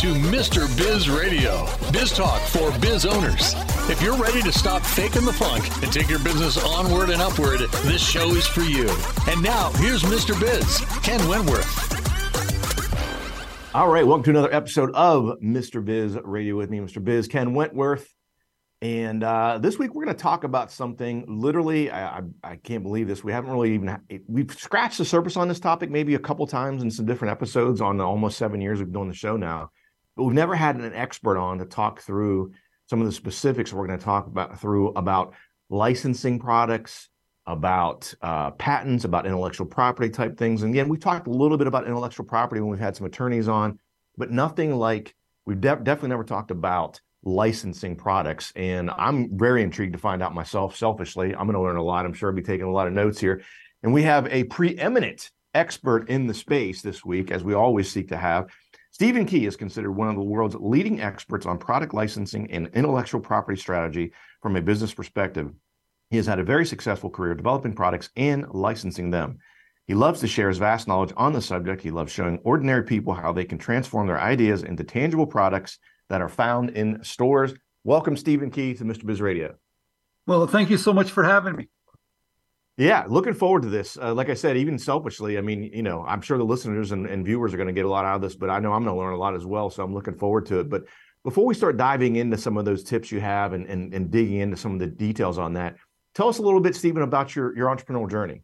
to Mr. Biz Radio, biz talk for biz owners. If you're ready to stop faking the funk and take your business onward and upward, this show is for you. And now, here's Mr. Biz, Ken Wentworth. All right, welcome to another episode of Mr. Biz Radio with me, Mr. Biz, Ken Wentworth. And this week we're going to talk about something literally, I can't believe this. We haven't really we've scratched the surface on this topic maybe a couple times in some different episodes on the almost 7 years we've been doing the show now. But we've never had an expert on to talk through some of the specifics we're going to talk about licensing products, about patents, about intellectual property type things. And again, we've talked a little bit about intellectual property when we've had some attorneys on, but nothing like we've definitely never talked about licensing products. And I'm very intrigued to find out myself, selfishly. I'm going to learn a lot. I'm sure I'll be taking a lot of notes here. And we have a preeminent expert in the space this week, as we always seek to have. Stephen Key is considered one of the world's leading experts on product licensing and intellectual property strategy from a business perspective. He has had a very successful career developing products and licensing them. He loves to share his vast knowledge on the subject. He loves showing ordinary people how they can transform their ideas into tangible products that are found in stores. Welcome, Stephen Key, to Mr. Biz Radio. Well, thank you so much for having me. Yeah, looking forward to this. Like I said, even selfishly, I mean, you know, I'm sure the listeners and viewers are going to get a lot out of this, but I know I'm going to learn a lot as well, so I'm looking forward to it. But before we start diving into some of those tips you have and digging into some of the details on that, tell us a little bit, Stephen, about your entrepreneurial journey.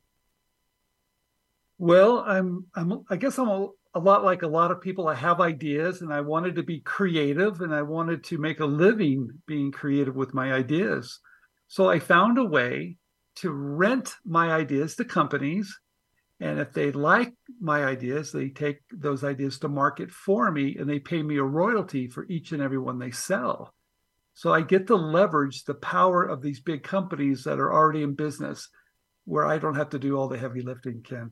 Well, I guess I'm a lot like a lot of people. I have ideas and I wanted to be creative and I wanted to make a living being creative with my ideas. So I found a way to rent my ideas to companies. And if they like my ideas, they take those ideas to market for me and they pay me a royalty for each and every one they sell. So I get to leverage the power of these big companies that are already in business where I don't have to do all the heavy lifting, Ken.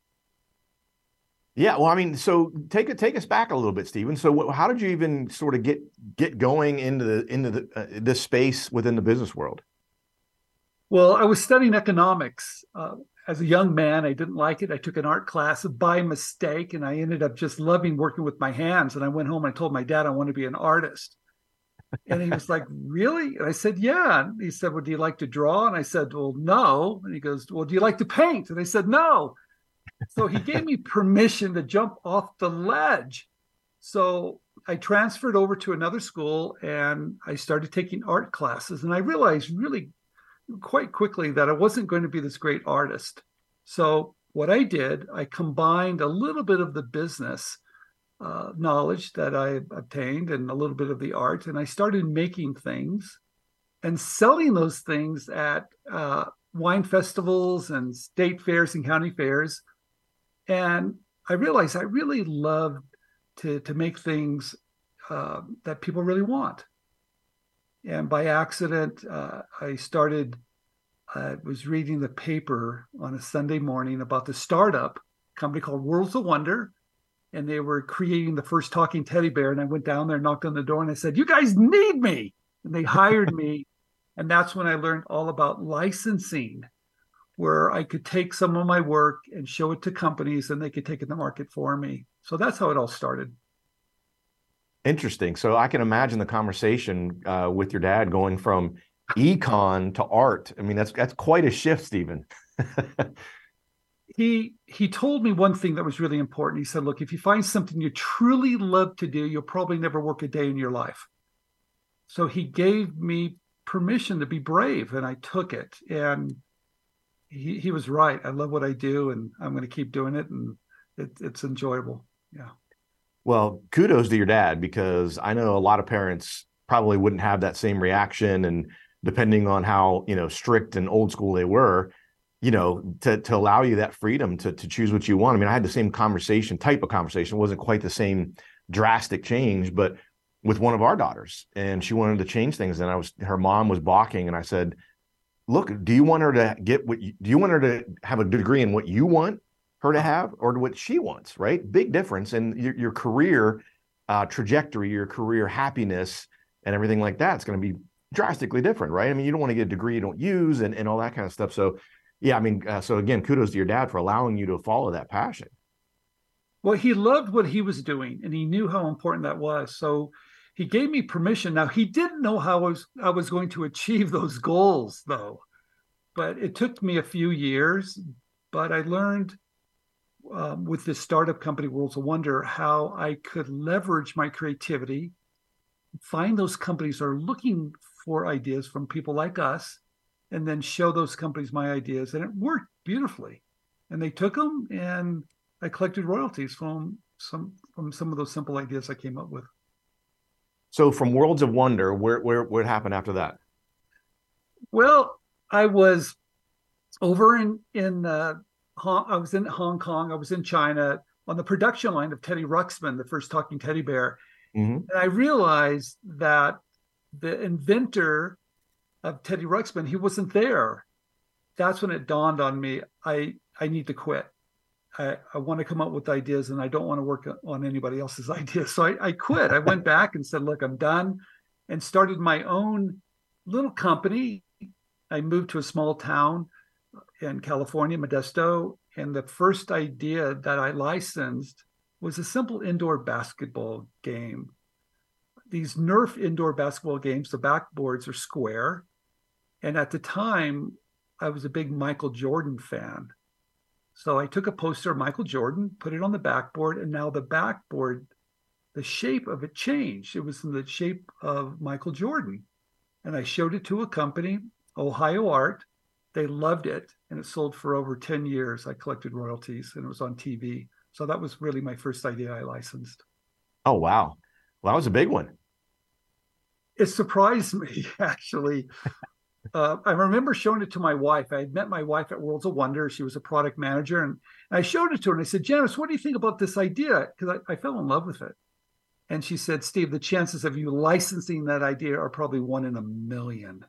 Yeah, well, I mean, so take us back a little bit, Stephen. So, how did you even sort of get going into this space within the business world? Well, I was studying economics as a young man. I didn't like it. I took an art class by mistake, and I ended up just loving working with my hands. And I went home and I told my dad I want to be an artist. And he was like, "Really?" And I said, "Yeah." And he said, "Well, do you like to draw?" And I said, "Well, no." And he goes, "Well, do you like to paint?" And I said, "No." So he gave me permission to jump off the ledge. So I transferred over to another school and I started taking art classes. And I realized really quite quickly that I wasn't going to be this great artist. So what I did, I combined a little bit of the business knowledge that I obtained and a little bit of the art. And I started making things and selling those things at wine festivals and state fairs and county fairs. And I realized I really love to make things that people really want. And by accident, I was reading the paper on a Sunday morning about the startup company called Worlds of Wonder. And they were creating the first talking teddy bear. And I went down there, knocked on the door, and I said, "You guys need me." And they hired me. And that's when I learned all about licensing, where I could take some of my work and show it to companies and they could take it to market for me. So that's how it all started. Interesting. So I can imagine the conversation with your dad going from econ to art. I mean, that's quite a shift, Stephen. He told me one thing that was really important. He said, "Look, if you find something you truly love to do, you'll probably never work a day in your life." So he gave me permission to be brave, and I took it. And he was right. I love what I do, and I'm going to keep doing it, and it's enjoyable. Yeah. Well, kudos to your dad, because I know a lot of parents probably wouldn't have that same reaction, and depending on how, you know, strict and old school they were, you know, to allow you that freedom to choose what you want. I mean, I had the same type of conversation. It wasn't quite the same drastic change, but with one of our daughters, and she wanted to change things, and her mom was balking, and I said, "Look, do you want her to do you want her to have a degree in what you want her to have, or what she wants?" Right? Big difference. And your career trajectory, your career happiness and everything like that, it's going to be drastically different, right? I mean, you don't want to get a degree you don't use and all that kind of stuff. So yeah, I mean, so again, kudos to your dad for allowing you to follow that passion. Well, he loved what he was doing, and he knew how important that was. So he gave me permission. Now, he didn't know how I was going to achieve those goals, though. But it took me a few years. But I learned with this startup company, Worlds of Wonder, how I could leverage my creativity, find those companies that are looking for ideas from people like us, and then show those companies my ideas. And it worked beautifully. And they took them, and I collected royalties from some of those simple ideas I came up with. So from Worlds of Wonder, what happened after that? Well, I was over I was in Hong Kong. I was in China on the production line of Teddy Ruxpin, the first talking teddy bear. Mm-hmm. And I realized that the inventor of Teddy Ruxpin, he wasn't there. That's when it dawned on me, I need to quit. I want to come up with ideas, and I don't want to work on anybody else's ideas. So I quit. I went back and said, look, I'm done, and started my own little company. I moved to a small town in California, Modesto, and the first idea that I licensed was a simple indoor basketball game. These Nerf indoor basketball games, the backboards are square. And at the time, I was a big Michael Jordan fan. So I took a poster of Michael Jordan, put it on the backboard, and now the backboard, the shape of it changed. It was in the shape of Michael Jordan. And I showed it to a company, Ohio Art. They loved it, and it sold for over 10 years. I collected royalties, and it was on TV. So that was really my first idea I licensed. Oh, wow. Well, that was a big one. It surprised me, actually. I remember showing it to my wife. I had met my wife at Worlds of Wonder. She was a product manager. And I showed it to her, and I said, Janice, what do you think about this idea? Because I fell in love with it. And she said, Steve, the chances of you licensing that idea are probably 1 in a million.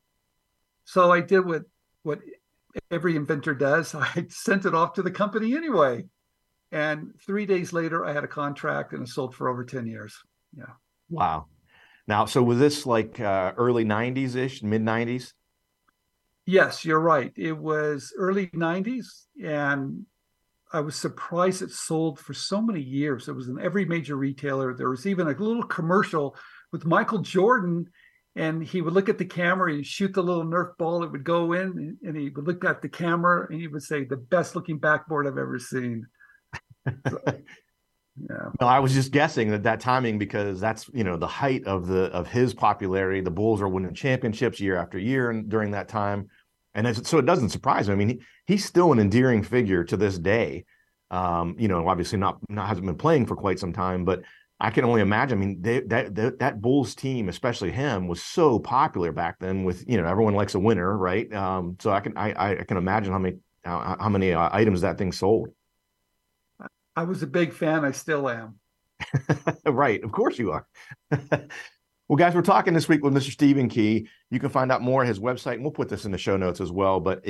So I did what every inventor does. I sent it off to the company anyway. And 3 days later, I had a contract, and it sold for over 10 years. Yeah. Wow. Now, so was this like early 90s-ish, mid-90s? Yes, you're right. It was early 90s, and I was surprised it sold for so many years. It was in every major retailer. There was even a little commercial with Michael Jordan, and he would look at the camera, he'd shoot the little Nerf ball, it would go in, and he would look at the camera, and he would say, the best looking backboard I've ever seen. So, yeah. No, I was just guessing that timing, because that's, the height of his popularity. The Bulls are winning championships year after year and during that time. And so it doesn't surprise me. I mean, he's still an endearing figure to this day. Obviously not hasn't been playing for quite some time, but I can only imagine. I mean, that Bulls team, especially him, was so popular back then with, everyone likes a winner, right? So I can imagine how many items that thing sold. I was a big fan. I still am. Right. Of course you are. Well, guys, we're talking this week with Mr. Stephen Key. You can find out more at his website, and we'll put this in the show notes as well, but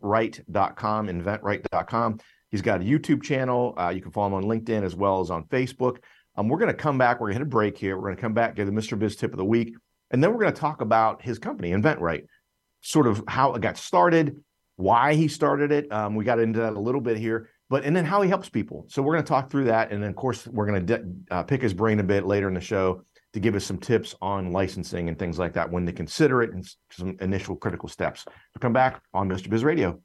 inventright.com. He's got a YouTube channel. You can follow him on LinkedIn as well as on Facebook. We're going to come back. We're going to hit a break here. We're going to come back, give the Mr. Biz tip of the week, and then we're going to talk about his company, InventRight, sort of how it got started, why he started it. We got into that a little bit here. And then how he helps people. So we're going to talk through that. And then, of course, we're going to pick his brain a bit later in the show to give us some tips on licensing and things like that, when to consider it, and some initial critical steps. So come back on Mr. Biz Radio.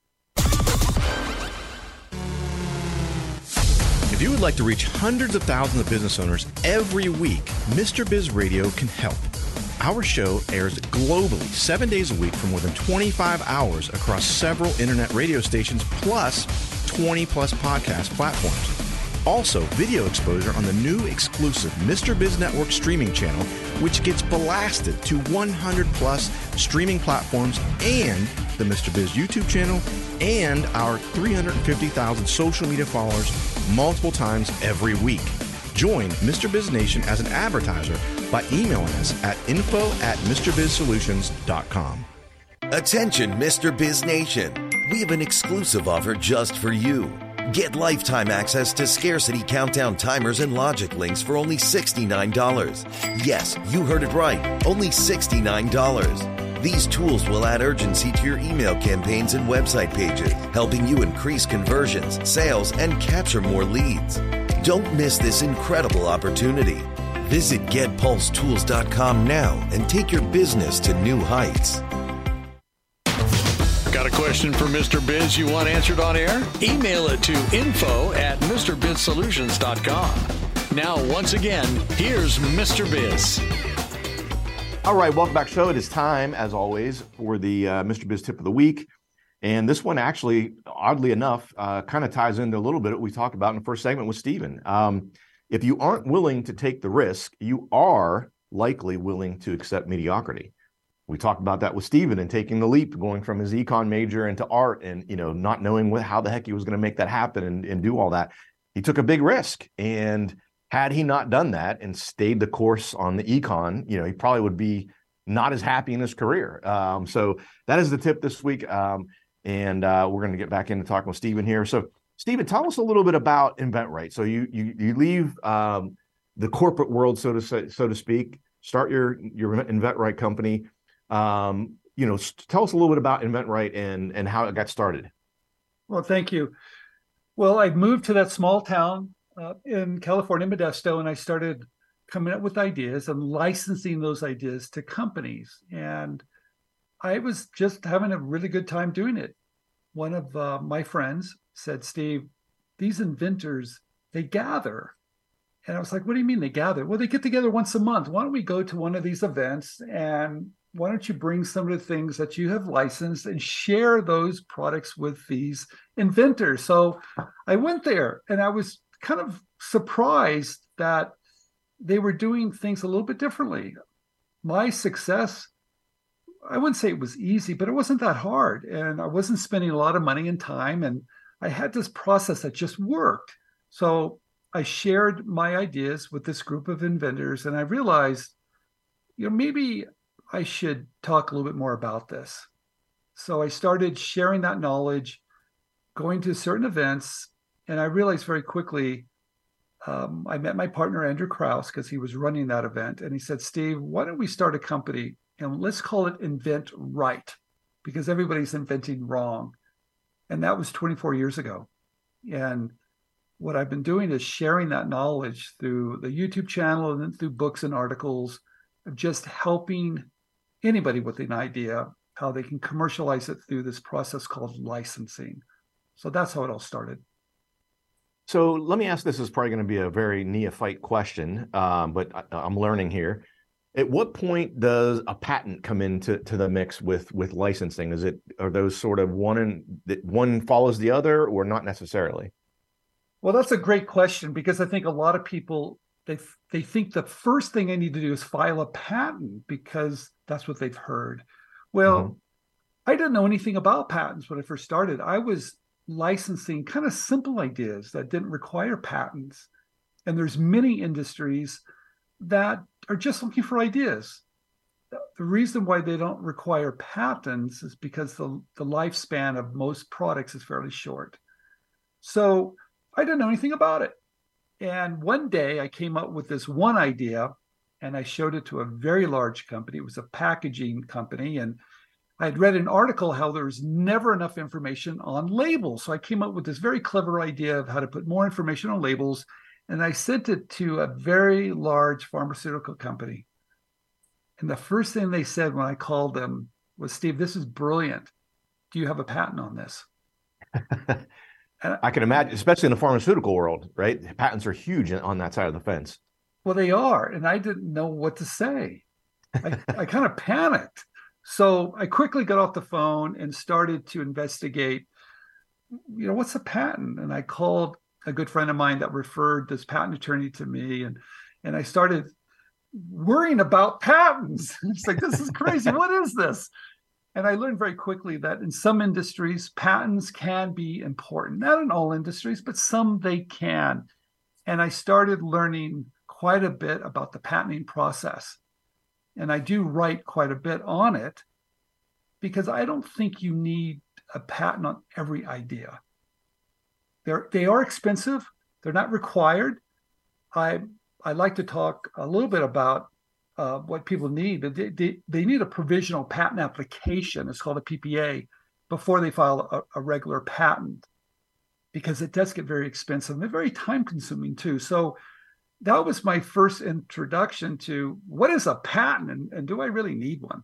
If you would like to reach hundreds of thousands of business owners every week, Mr. Biz Radio can help. Our show airs globally 7 days a week for more than 25 hours across several internet radio stations, plus 20-plus podcast platforms. Also, video exposure on the new exclusive Mr. Biz Network streaming channel, which gets blasted to 100-plus streaming platforms, and the Mr. Biz YouTube channel, and our 350,000 social media followers multiple times every week. Join Mr. Biz Nation as an advertiser by emailing us at info@MrBizSolutions.com. Attention, Mr. Biz Nation. We have an exclusive offer just for you. Get lifetime access to Scarcity Countdown timers and logic links for only $69. Yes, you heard it right. Only $69. These tools will add urgency to your email campaigns and website pages, helping you increase conversions, sales, and capture more leads. Don't miss this incredible opportunity. Visit GetPulseTools.com now and take your business to new heights. Got a question for Mr. Biz you want answered on air? Email it to info@MrBizSolutions.com. Now, once again, here's Mr. Biz. All right, welcome back, show. It is time, as always, for the Mr. Biz tip of the week. And this one actually, oddly enough, kind of ties into a little bit what we talked about in the first segment with Stephen. If you aren't willing to take the risk, you are likely willing to accept mediocrity. We talked about that with Stephen and taking the leap, going from his econ major into art and, not knowing how the heck he was going to make that happen and do all that. He took a big risk. And had he not done that and stayed the course on the econ, he probably would be not as happy in his career. So that is the tip this week. And we're going to get back into talking with Stephen here. So, Stephen, tell us a little bit about InventRight. So you leave the corporate world, so to speak, start your InventRight company. Tell us a little bit about InventRight and how it got started. Well, thank you. Well, I moved to that small town in California, Modesto, and I started coming up with ideas and licensing those ideas to companies. And I was just having a really good time doing it. One of my friends said, Steve, these inventors, they gather. And I was like, what do you mean they gather? Well, they get together once a month. Why don't we go to one of these events, and why don't you bring some of the things that you have licensed and share those products with these inventors? So I went there, and I was kind of surprised that they were doing things a little bit differently. My success, I wouldn't say it was easy, but it wasn't that hard. And I wasn't spending a lot of money and time. And I had this process that just worked. So I shared my ideas with this group of inventors, and I realized, maybe I should talk a little bit more about this. So I started sharing that knowledge, going to certain events, and I realized very quickly, I met my partner, Andrew Krause, because he was running that event. And he said, Steve, why don't we start a company and let's call it InventRight, because everybody's inventing wrong. And that was 24 years ago. And what I've been doing is sharing that knowledge through the YouTube channel and then through books and articles of just helping anybody with an idea, how they can commercialize it through this process called licensing. So that's how it all started. So let me ask, this is probably going to be a very neophyte question, but I'm learning here. At what point does a patent come into the mix with licensing? Are those sort of one follows the other, or not necessarily? Well, that's a great question, because I think a lot of people, they think the first thing they need to do is file a patent because that's what they've heard. Well, I didn't know anything about patents when I first started. I was licensing kind of simple ideas that didn't require patents. And there's many industries that are just looking for ideas. The reason why they don't require patents is because the lifespan of most products is fairly short. So I didn't know anything about it. And one day I came up with this one idea, and I showed it to a very large company. It was a packaging company. And I had read an article how there's never enough information on labels. So I came up with this very clever idea of how to put more information on labels. And I sent it to a very large pharmaceutical company. And the first thing they said when I called them was, Steve, this is brilliant. Do you have a patent on this? I can imagine, especially in the pharmaceutical world, right? Patents are huge on that side of the fence. Well, they are. And I didn't know what to say. I kind of panicked. So I quickly got off the phone and started to investigate, what's a patent? And I called a good friend of mine that referred this patent attorney to me. And I started worrying about patents. It's like, this is crazy. What is this? And I learned very quickly that in some industries, patents can be important. Not in all industries, but some they can. And I started learning quite a bit about the patenting process. And I do write quite a bit on it, because I don't think you need a patent on every idea. They are expensive. They're not required. I like to talk a little bit about what people need. They need a provisional patent application. It's called a PPA before they file a regular patent. because it does get very expensive and very time consuming too. So that was my first introduction to what is a patent and do I really need one?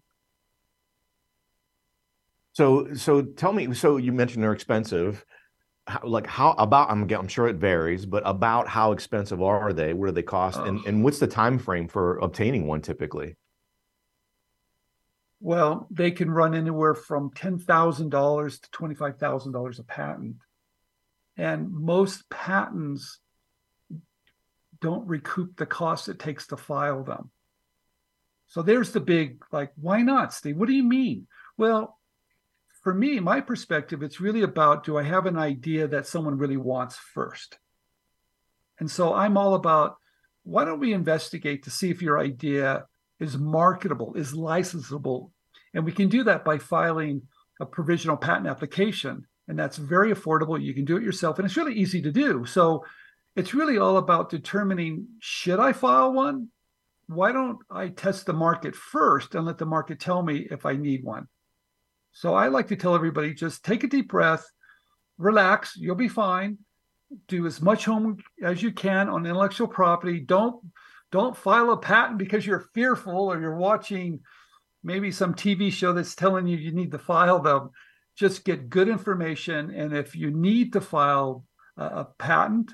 So tell me, so you mentioned they're expensive. I'm sure it varies, but about how expensive are they? What do they cost? And what's the time frame for obtaining one typically? Well, they can run anywhere from $10,000 to $25,000 a patent. And most patents don't recoup the cost it takes to file them. So there's the big, why not, Steve? What do you mean? Well, for me, my perspective, it's really about, do I have an idea that someone really wants first? And so I'm all about, why don't we investigate to see if your idea is marketable, is licensable? And we can do that by filing a provisional patent application. And that's very affordable. You can do it yourself. And it's really easy to do. So it's really all about determining, should I file one? Why don't I test the market first and let the market tell me if I need one? So I like to tell everybody, just take a deep breath, relax, you'll be fine. Do as much homework as you can on intellectual property. Don't file a patent because you're fearful or you're watching maybe some TV show that's telling you need to file them. Just get good information. And if you need to file a patent,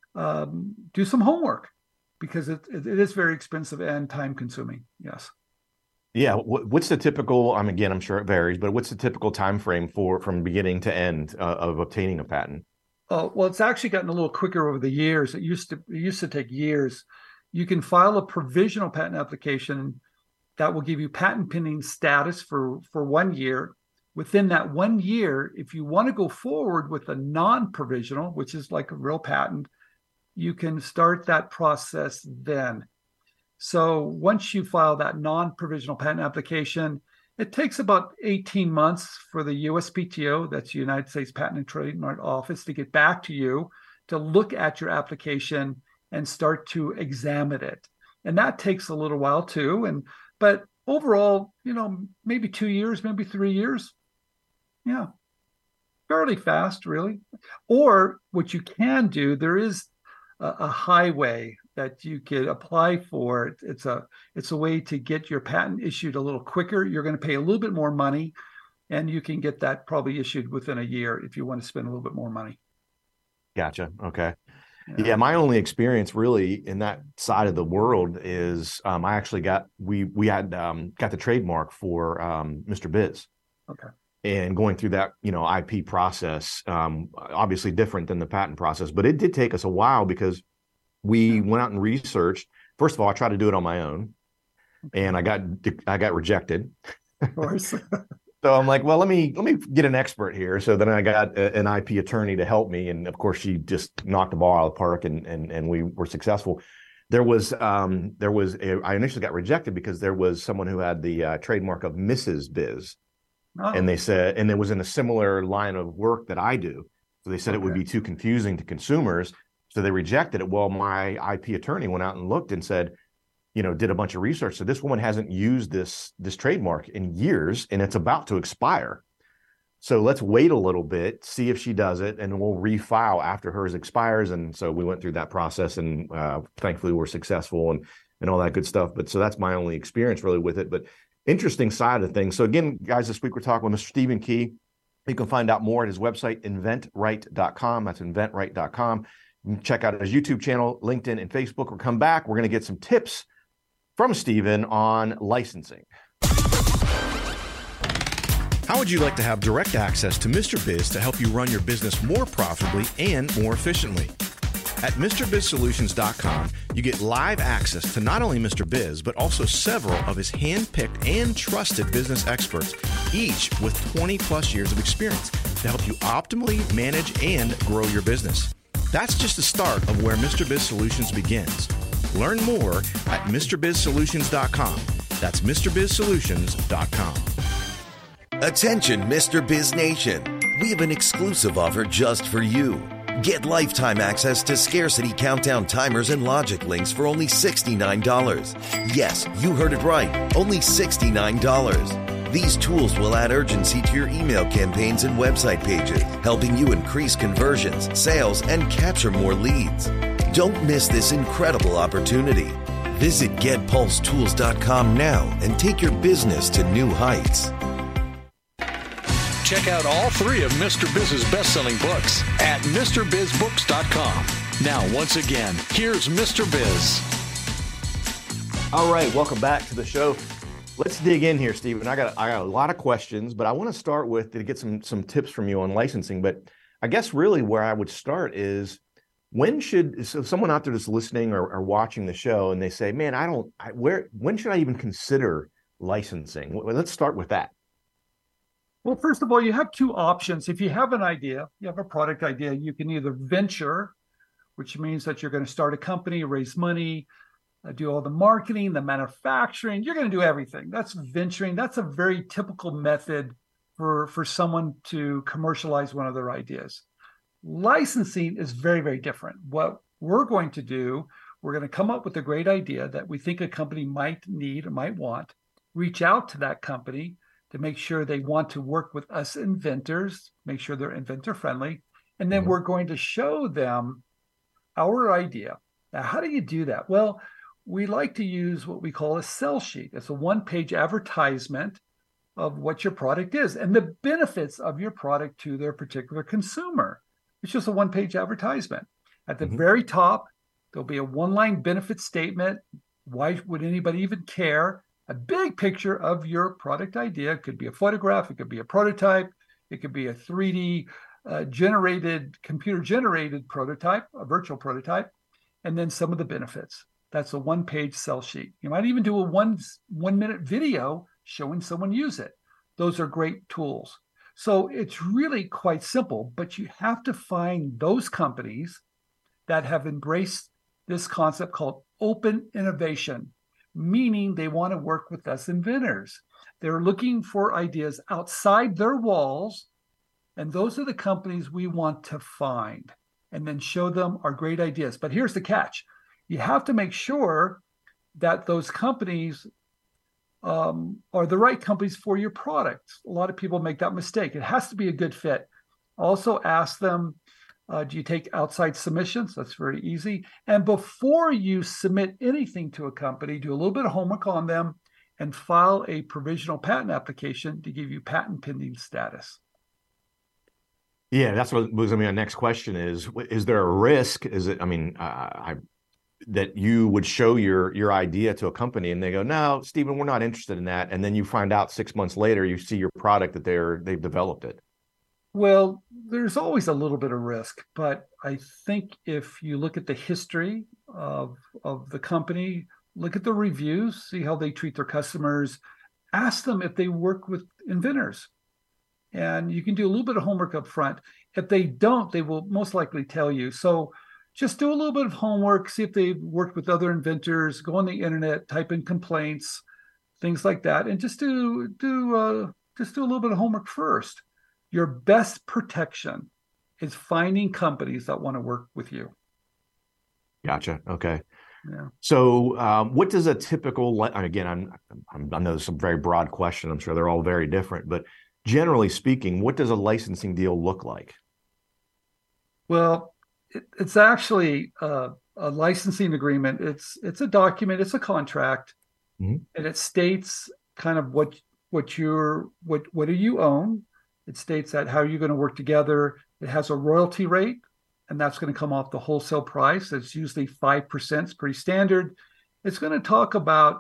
do some homework because it is very expensive and time consuming. Yes. Yeah. What's the typical, I'm sure it varies, but what's the typical time frame from beginning to end of obtaining a patent? Well, it's actually gotten a little quicker over the years. It used to take years. You can file a provisional patent application that will give you patent pending status for 1 year. Within that 1 year, if you want to go forward with a non-provisional, which is like a real patent, you can start that process then. So once you file that non-provisional patent application, it takes about 18 months for the USPTO, that's the United States Patent and Trademark Office, to get back to you to look at your application and start to examine it. And that takes a little while too. But overall, maybe 2 years, maybe 3 years. Yeah, fairly fast, really. Or what you can do, there is a highway that you could apply for. It's a way to get your patent issued a little quicker. You're going to pay a little bit more money, and you can get that probably issued within a year if you want to spend a little bit more money. Gotcha. Okay. Yeah, my only experience really in that side of the world is I actually got the trademark for Mr. Biz. Okay. And going through that, IP process, obviously different than the patent process, but it did take us a while because we went out and researched. First of all, I tried to do it on my own, and I got rejected. Of course. So I'm like, well, let me get an expert here. So then I got an IP attorney to help me, and of course, she just knocked the ball out of the park, and we were successful. I initially got rejected because there was someone who had the trademark of Mrs. Biz. Oh. And they said, and it was in a similar line of work that I do. So they said it would be too confusing to consumers. So they rejected it. Well, my IP attorney went out and looked and said, did a bunch of research. So this woman hasn't used this trademark in years, and it's about to expire. So let's wait a little bit, see if she does it, and we'll refile after hers expires. And so we went through that process, and thankfully we're successful and all that good stuff. But so that's my only experience really with it. But interesting side of things. So again, guys, this week we're talking with Mr. Stephen Key. You can find out more at his website, inventright.com. That's inventright.com. You can check out his YouTube channel, LinkedIn, and Facebook. We'll come back. We're going to get some tips from Stephen on licensing. How would you like to have direct access to Mr. Biz to help you run your business more profitably and more efficiently? At MrBizSolutions.com, you get live access to not only Mr. Biz, but also several of his hand-picked and trusted business experts, each with 20-plus years of experience to help you optimally manage and grow your business. That's just the start of where Mr. Biz Solutions begins. Learn more at MrBizSolutions.com. That's MrBizSolutions.com. Attention, Mr. Biz Nation. We have an exclusive offer just for you. Get lifetime access to Scarcity Countdown timers and logic links for only $69. Yes, you heard it right. Only $69. These tools will add urgency to your email campaigns and website pages, helping you increase conversions, sales, and capture more leads. Don't miss this incredible opportunity. Visit GetPulseTools.com now and take your business to new heights. Check out all 3 of Mr. Biz's best-selling books at MrBizBooks.com. Now, once again, here's Mr. Biz. All right, welcome back to the show. Let's dig in here, Stephen. I got a lot of questions, but I want to start with to get some tips from you on licensing. But I guess really where I would start is when should someone out there that's listening or watching the show and they say, "Man, when should I even consider licensing?" Well, let's start with that. Well, first of all, you have 2 options. If you have an idea, you have a product idea, you can either venture, which means that you're going to start a company, raise money, do all the marketing, the manufacturing. You're going to do everything. That's venturing. That's a very typical method for someone to commercialize one of their ideas. Licensing is very, very different. What we're going to do, we're going to come up with a great idea that we think a company might need or might want, reach out to that company to make sure they want to work with us inventors, make sure they're inventor friendly, and then we're going to show them our idea. Now, how do you do that? Well, we like to use what we call a sell sheet. It's a 1-page advertisement of what your product is and the benefits of your product to their particular consumer. It's just a 1-page advertisement. At the very top, there'll be a 1-line benefit statement. Why would anybody even care? A big picture of your product idea. It could be a photograph. It could be a prototype. It could be a 3D computer-generated prototype, a virtual prototype, and then some of the benefits. That's a 1-page sell sheet. You might even do a one-minute video showing someone use it. Those are great tools. So it's really quite simple, but you have to find those companies that have embraced this concept called open innovation, meaning they want to work with us inventors. They're looking for ideas outside their walls, and those are the companies we want to find and then show them our great ideas. But here's the catch. You have to make sure that those companies are the right companies for your product. A lot of people make that mistake. It has to be a good fit. Also ask them, do you take outside submissions? That's very easy. And before you submit anything to a company, do a little bit of homework on them and file a provisional patent application to give you patent pending status. Yeah, that's what was going to be my next question is there a risk? Is it, that you would show your idea to a company and they go, "No, Stephen, we're not interested in that." And then you find out 6 months later, you see your product that they've developed it. Well, there's always a little bit of risk, but I think if you look at the history of the company, look at the reviews, see how they treat their customers, ask them if they work with inventors. And you can do a little bit of homework up front. If they don't, they will most likely tell you. So just do a little bit of homework, see if they've worked with other inventors, go on the internet, type in complaints, things like that, and just do a little bit of homework first. Your best protection is finding companies that want to work with you. Gotcha. Okay. Yeah. So what does a typical, again, I know it's a very broad question. I'm sure they're all very different, but generally speaking, what does a licensing deal look like? Well, it's actually a licensing agreement. It's a document. It's a contract, and it states kind of what do you own. It states that how you're going to work together. It has a royalty rate, and that's going to come off the wholesale price. It's usually 5%. It's pretty standard. It's going to talk about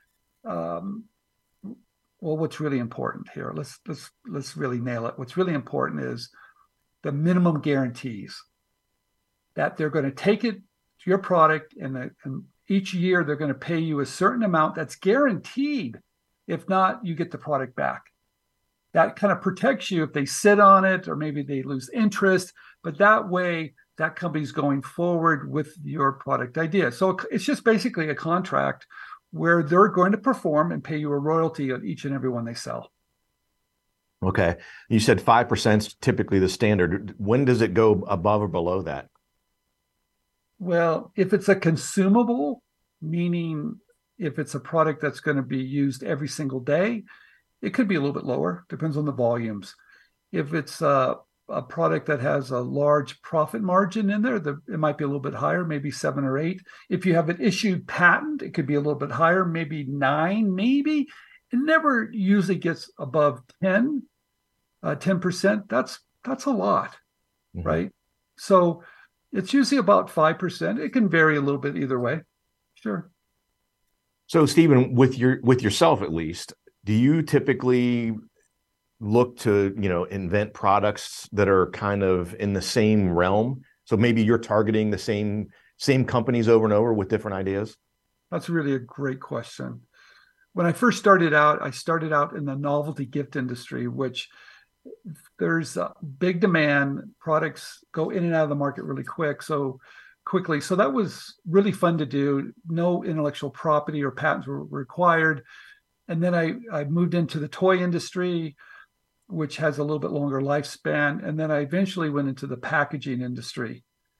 what's really important here. Let's really nail it. What's really important is the minimum guarantees. That they're going to take it to your product, and each year they're going to pay you a certain amount that's guaranteed. If not, you get the product back. That kind of protects you if they sit on it or maybe they lose interest. But that way, that company's going forward with your product idea. So it's just basically a contract where they're going to perform and pay you a royalty on each and every one they sell. Okay. You said 5% is typically the standard. When does it go above or below that? Well, if it's a consumable, meaning if it's a product that's going to be used every single day, It could be a little bit lower, depends on the volumes. If it's a product that has a large profit margin in there, it might be a little bit higher, maybe 7 or 8. If you have an issued patent, it could be a little bit higher, maybe 9, maybe. It never usually gets above 10%. That's a lot, right? So it's usually about 5%. It can vary a little bit either way. Sure. So, Stephen, with yourself at least, do you typically look to, invent products that are kind of in the same realm? So maybe you're targeting the same companies over and over with different ideas? That's really a great question. When I first started out, in the novelty gift industry, which there's a big demand. Products go in and out of the market really quickly. So that was really fun to do. No intellectual property or patents were required. And then I moved into the toy industry, which has a little bit longer lifespan. And then I eventually went into the packaging industry.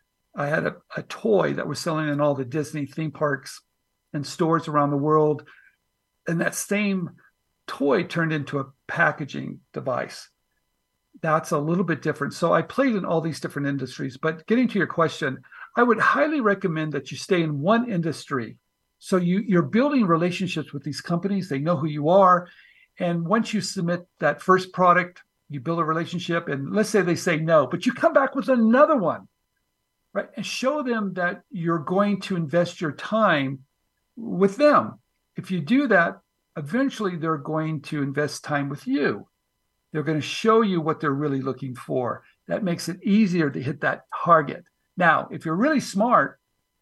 I had a toy that was selling in all the Disney theme parks and stores around the world. And that same toy turned into a packaging device. That's a little bit different. So I played in all these different industries. But getting to your question, I would highly recommend that you stay in one industry. So you're building relationships with these companies. They know who you are. And once you submit that first product, you build a relationship. And let's say they say no, but you come back with another one, right? And show them that you're going to invest your time with them. If you do that, eventually they're going to invest time with you. They're going to show you what they're really looking for. That makes it easier to hit that target. Now, if you're really smart,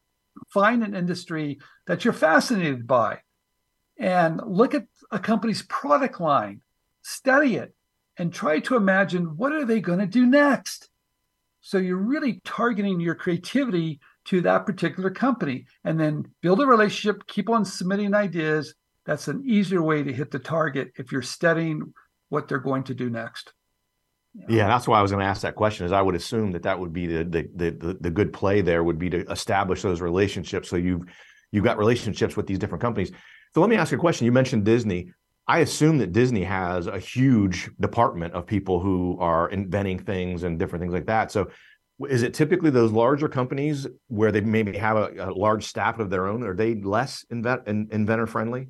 find an industry that you're fascinated by and look at a company's product line, study it, and try to imagine what are they going to do next. So you're really targeting your creativity to that particular company, and then build a relationship, keep on submitting ideas. That's an easier way to hit the target if you're studying what they're going to do next. Yeah, that's why I was going to ask that question, is I would assume that would be the good play there would be to establish those relationships. So you've got relationships with these different companies. So let me ask you a question. You mentioned Disney. I assume that Disney has a huge department of people who are inventing things and different things like that. So is it typically those larger companies where they maybe have a large staff of their own? Are they less inventor friendly?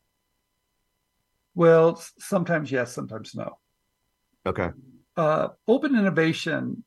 Well, sometimes yes, sometimes no. Okay. Open innovation,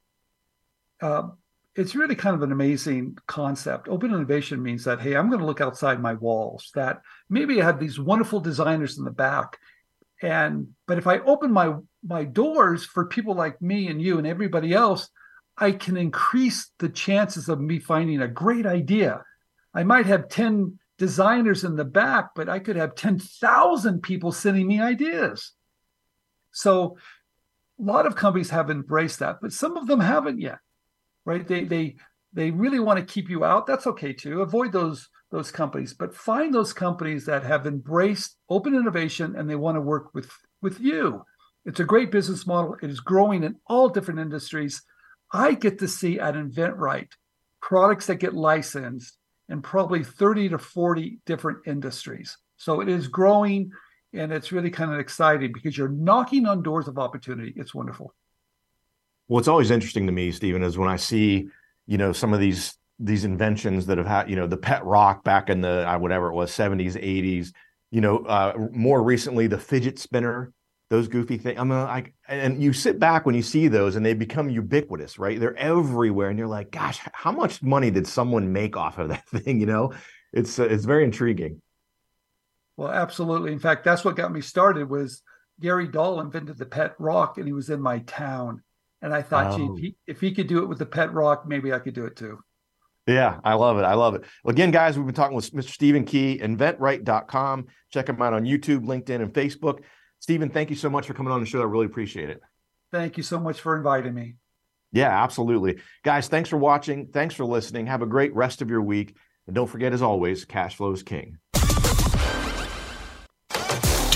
it's really kind of an amazing concept. Open innovation means that, hey, I'm going to look outside my walls, that maybe I have these wonderful designers in the back. But if I open my doors for people like me and you and everybody else, I can increase the chances of me finding a great idea. I might have 10 designers in the back, but I could have 10,000 people sending me ideas. So a lot of companies have embraced that, but some of them haven't yet, right? They really want to keep you out. That's okay too. Avoid those companies, but find those companies that have embraced open innovation and they want to work with you. It's a great business model. It is growing in all different industries. I get to see at InventRight products that get licensed in probably 30 to 40 different industries. So it is growing. And it's really kind of exciting because you're knocking on doors of opportunity. It's wonderful. Well, it's always interesting to me, Stephen, is when I see, some of these inventions that have had, the pet rock back in the, whatever it was, 70s, 80s, more recently, the fidget spinner, those goofy things. And you sit back when you see those and they become ubiquitous, right? They're everywhere. And you're like, gosh, how much money did someone make off of that thing? It's very intriguing. Well, absolutely. In fact, that's what got me started was Gary Dahl invented the pet rock and he was in my town. And I thought, gee, if he could do it with the pet rock, maybe I could do it too. Yeah, I love it. Well, again, guys, we've been talking with Mr. Stephen Key, InventRight.com. Check him out on YouTube, LinkedIn, and Facebook. Stephen, thank you so much for coming on the show. I really appreciate it. Thank you so much for inviting me. Yeah, absolutely. Guys, thanks for watching. Thanks for listening. Have a great rest of your week. And don't forget, as always, cash flow is king. To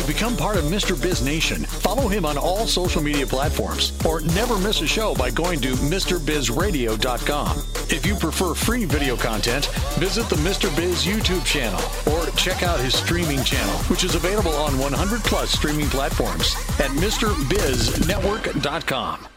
To become part of Mr. Biz Nation, follow him on all social media platforms or never miss a show by going to MrBizRadio.com. If you prefer free video content, visit the Mr. Biz YouTube channel or check out his streaming channel, which is available on 100 plus streaming platforms at MrBizNetwork.com.